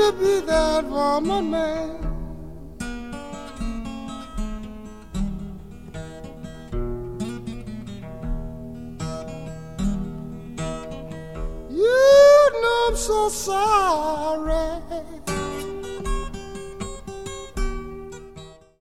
to be that woman, man. You know I'm so sorry.